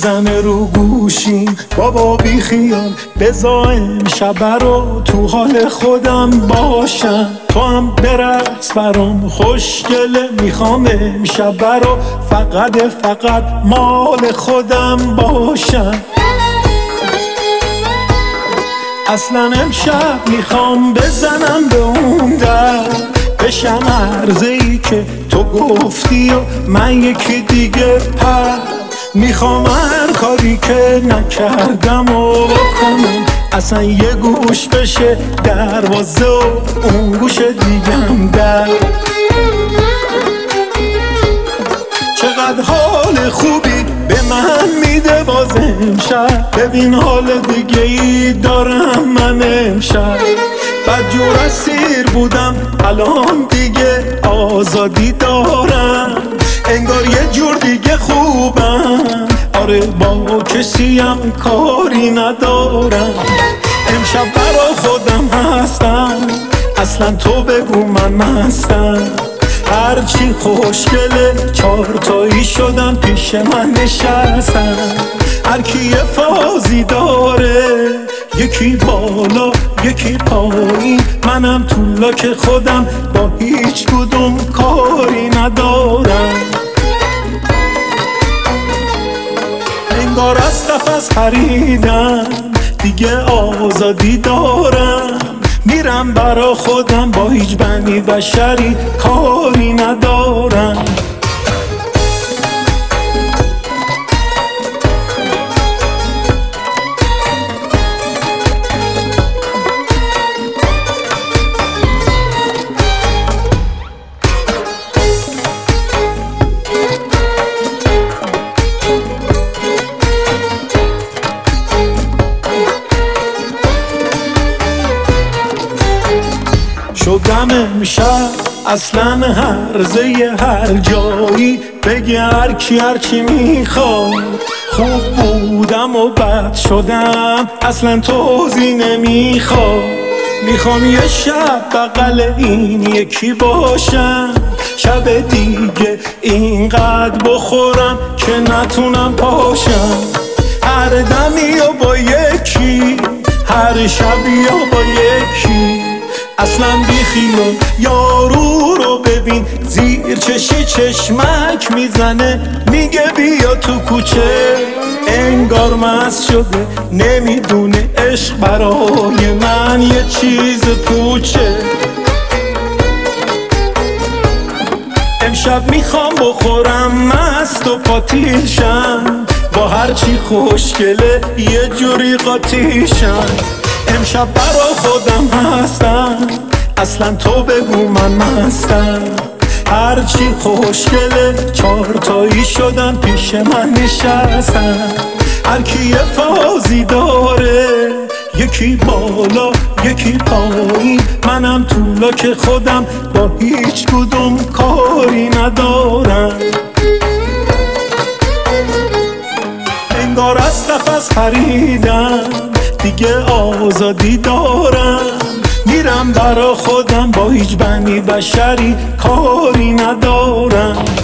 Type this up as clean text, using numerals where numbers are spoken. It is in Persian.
میزنه رو گوشیم. بابا بی خیال بذار امشب رو تو حال خودم باشم. تو هم برقص برام خوشگله، میخوام امشب رو فقط مال خودم باشم. اصلا امشب میخوام بزنم به اون در، بشم عرضه‌ای که تو گفتی و من یکی دیگه میخوام هر کاری که نکردم و بکنم. اصلا یه گوش بشه دروازه و اون گوش دیگم در. چقدر حال خوبی به من میده باز امشب. ببین حال دیگه ای دارم من امشب. بدجور اسیر بودم الان دیگه آزادی دارم. انگار یه جور دیگه خوبم. آره با کسیم کاری ندارم. امشب برا خودم هستم، اصلا تو بگو من مستم. هرچی خوشگله چارتایی شدم پیش من نشستم. هرکی یه فازی داره، یکی بالا یکی پایین. منم تو لاک خودم با هیچ کدوم کاری ندارم. انگار از قفس پریدم دیگه آزادی دارم. میرم برا خودم با هیچ بنی بشری کاری ندارم. شدم امشب اصلا هرزه هر جایی. بگه هرکی هرچی میخواد. خوب بودم و بد شدم اصلا توضیح نمیخواد. میخوام یه شب بغل این یکی باشم. شب دیگه اینقدر بخورم که نتونم پاشم. هر دمی و با یکی، هر شبی و با یکی. اصلا بیخیال یارو رو ببین زیر چشمک میزنه. میگه بیا تو کوچه، انگار مست شده نمیدونه عشق برای من یه چیز پوچه. امشب میخوام بخورم مست و پاتیل شم. با هرچی خوشگله یه جوری قاطی شم. امشب برا خودم هستم، اصلا تو بگو من مستم. هرچی خوشگله چارتایی شدم پیش من نشستم. هرکی یه فازی داره، یکی بالا یکی پایین. منم تو لاک خودم با هیچ کدوم کاری ندارم. انگار از قفس پریدم دیگه آزادی دارم. میرم برا خودم با هیچ بنی بشری کاری ندارم.